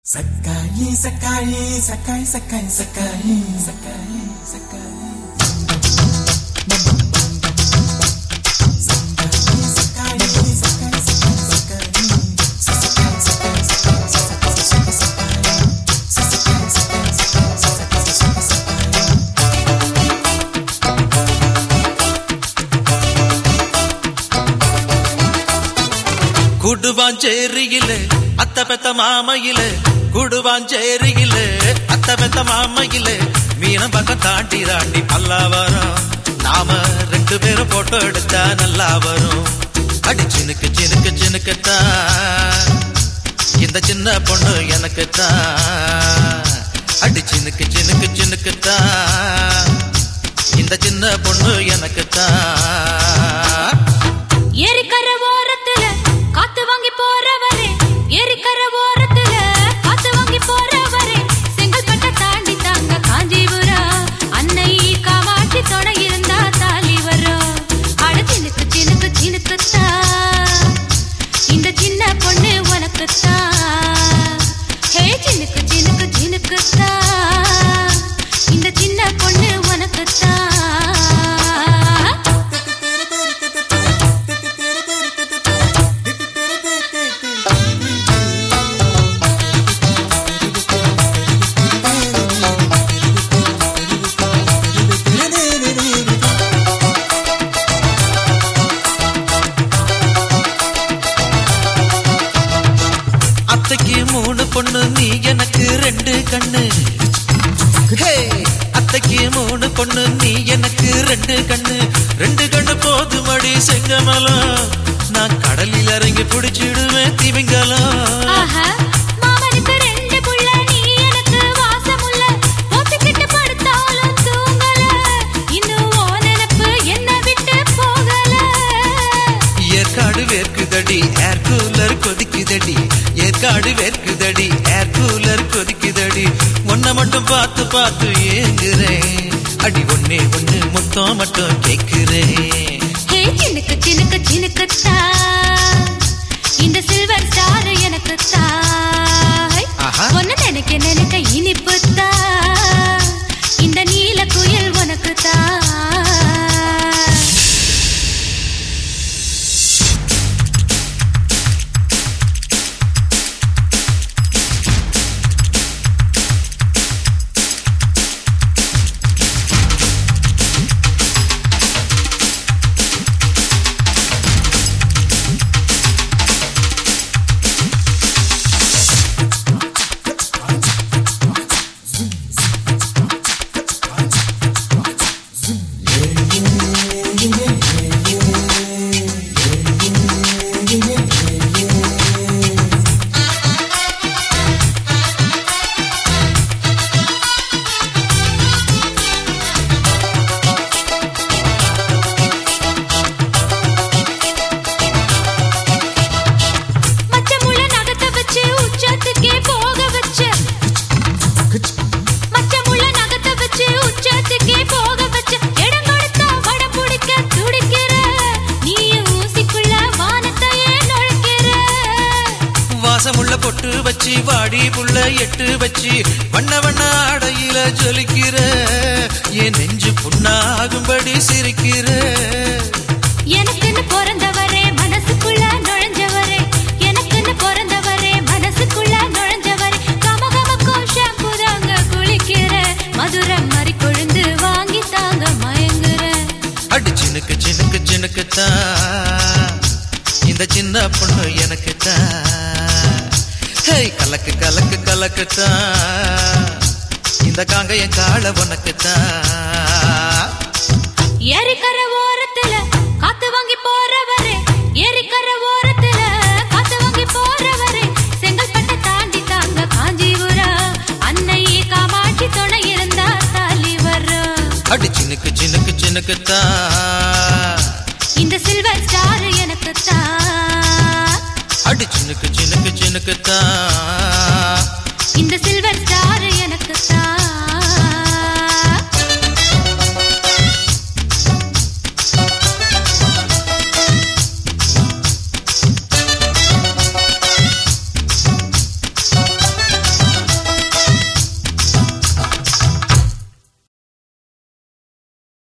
Sakai, Sakai, Sakai, Sakai, Sakai, Sakai, Sakai. குடுவாஞ்சேரியிலே அத்த பெத்த மாமையிலே குடுவாஞ்சேரியிலே அத்த பெத்த மாமையிலே மீனம் பக்கம் தாண்டி தாண்டி பல்லா வரும். நாம ரெண்டு பேரும் போட்டோ எடுத்தா நல்லா வரும். அடி சினுக்கு சினுக்கு சினுக்குத்தான் இந்த சின்ன பொண்ணு எனக்குத்தான். அடி சினுக்கு சினுக்கு சினுக்குத்தான் இந்த சின்ன பொண்ணு எனக்குத்தான். ஏரிக்கர ஓரத்துல காத்து வாங்கி போறவரே, ஏரிக்கர ஓரத்துல காத்து வாங்கி போறவரே, செங்கல்பட்ட தாண்டி தாங்க காஞ்சிபுரம். அன்னை காமாட்சி துணை இருந்தா தாலி வரும். அட சினுக்கு சினுக்கு சினுக்குத்தான் இந்த சின்ன பொண்ணு உனக்குத்தான். ஹே சினுக்கு சினுக்கு சினுக்குத்தான் இந்த சின்ன பொண்ணு உனக்குத்தான். அத்தைக்கு மூணு பொண்ணு நீ எனக்கு ரெண்டு கண்ணு. ஹே அத்தைக்கு மூணு பொண்ணு நீ எனக்கு ரெண்டு கண்ணு. ரெண்டு கண்ணு போதுமடி செங்கமலம். நான் கடலில் இறங்கி பிடிச்சிடுவேன் திமிங்கலம். மாமனுக்கு ரெண்டு புள்ள நீ எனக்கு வாசமுள்ள. போத்திக்கிட்டு படுத்தாலும் தூங்கல. இன்னும் ஓ நினப்பு என்ன விட்டு போகல. ஏற்காடு வேர்க்குதடி ஏர் கூலர் கொதிக்குதடி. ஏற்காடு வேர்க்குதடி ஏர் கூலர் கொதிக்குதடி. ஒன்ன மட்டும் பார்த்து பார்த்து ஏங்குறேன். அடி ஒன்னே ஒண்ணு மொத்தம் மட்டும் கேட்கிறேன். ஹே சினுக்கு சினுக்கு சினுக்குத்தான் இந்த சில்வர் ஸ்டார் எனக்குத்தான். ஒன்னு நினைக்க நினைக்க இனிப்புத்தான் இந்த நீல குயில் உனக்குத்தான். வாசமுள்ள பொட்டு வச்சு வாடி புள்ள எட்டு வச்சு வண்ண வண்ண ஆடையில ஜொலிக்கிற. என் நெஞ்சு புண்ணாகும்படி சிரிக்கிற. எனக்குன்னு பிறந்தவரே மனசுக்குள்ள நுழைஞ்சவரே. எனக்குன்னு பிறந்தவரே மனசுக்குள்ள நுழைஞ்சவரே. கமகமக்கும் ஷாம்பு தாங்க குளிக்கிற. மதுரை மாதிரி கொழுந்து வாங்கி தாங்க மயங்குற. அடி சினுக்கு சினுக்கு சினுக்குத்தான் இந்த சின்ன பொண்ணு எனக்குத்தான். ஹே கலக்கு கலக்கு கலக்குத்தான் இந்த காங்கைய கால உனக்குத்தான். ஏரிக்கர ஓரத்துல காத்து வாங்கி போறவரே, ஏரிக்கர ஓரத்துல காத்து வாங்கி போறவரே, செங்கல்பட்ட தாண்டி தாங்க காஞ்சிபுரம். அன்னை காமாட்சி துணை இருந்தா தாலி வரும். அடி சினுக்கு சினுக்கு சினுக்குத்தான் இந்த சில்வர் ஸ்டார் எனக்குத்தான். அடி சினுக்கு சினுக்கு சினுக்குத்தான் இந்த